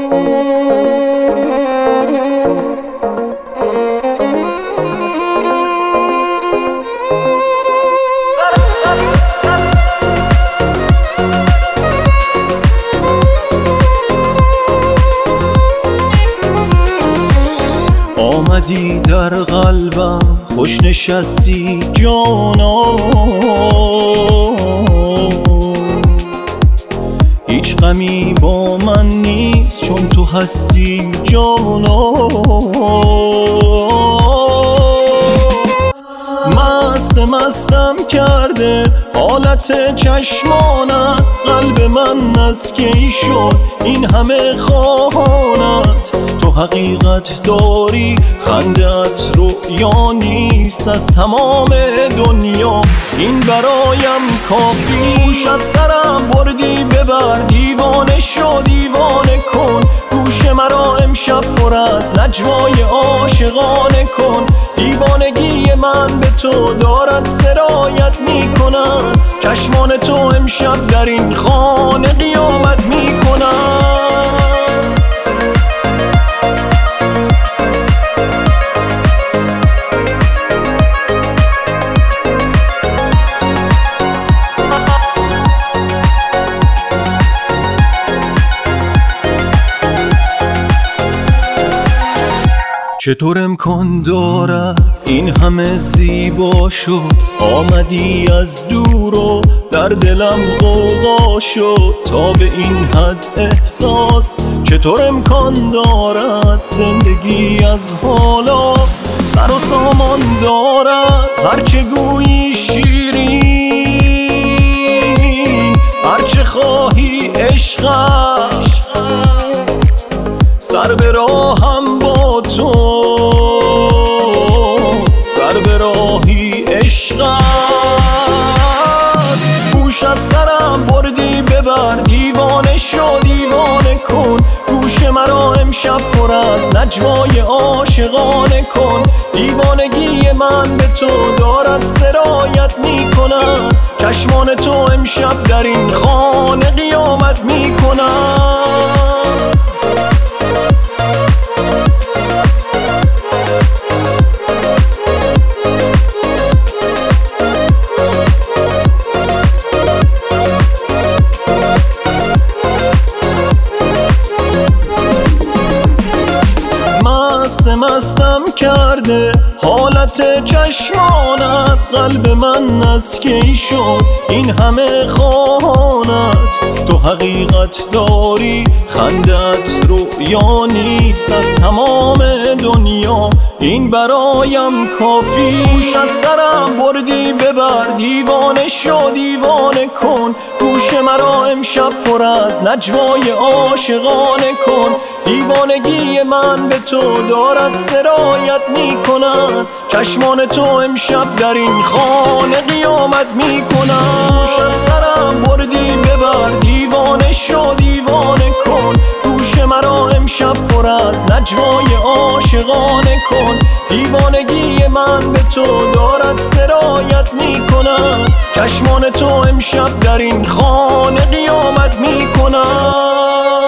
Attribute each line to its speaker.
Speaker 1: آمدی در قلبم خوش نشستی جانا، هیچ غمی با من نیست چون تو هستی جانا. مستم کرده حالت چشمانت، قلب من از کی شد این همه خواهانت. تو حقیقت داری خنده‌ات رؤیا نیست از تمام دنیا، این برایم کافی. گوش از سرم بردی ببر، دیوانه شو دیوانه کن. گوش مرا امشب پر از نجوای عاشقانه کن. دیوانگی من به تو دارد سرایت می کند، چشمان تو امشب در این خانه قیامت می کند. چطور امکان دارد این همه زیبا شد؟ آمدی از دور و در دلم غوغا شد تا به این حد احساس. چطور امکان دارد زندگی از حالا سر و سامان دارد؟ هرچه گویی شیرین، هرچه خواهی عشق است، سر به راهم با تو، سر به راهی عشق است. گوش از سرم بردی ببر، دیوانه شو دیوانه کن. گوش مرا امشب پر از نجوای عاشقانه کن. دیوانگی من به تو دارد سرایت می کند، چشمان تو امشب در این خانه قیامت می کند. مستم کرده حالت چشمانت، قلب من از کی شد این همه خواهانت. تو حقیقت داری خنده‌ات رؤیا نیست از تمام دنیا، این برایم کافی. گوش از سرم بردی ببر، دیوانه شو دیوانه کن. گوش مرا امشب پر از نجوای عاشقانه کن. دیوانگی من به تو دارد سرایت می کند، چشمان تو امشب در این خانه قیامت می کند. گوش از سرم بردی ببر، دیوانه شو دیوانه کن. گوش مرا امشب پر از نجوای عاشقانه کن. دیوانگی من به تو دارد سرایت می کند، چشمان تو امشب در این خانه قیامت می کند.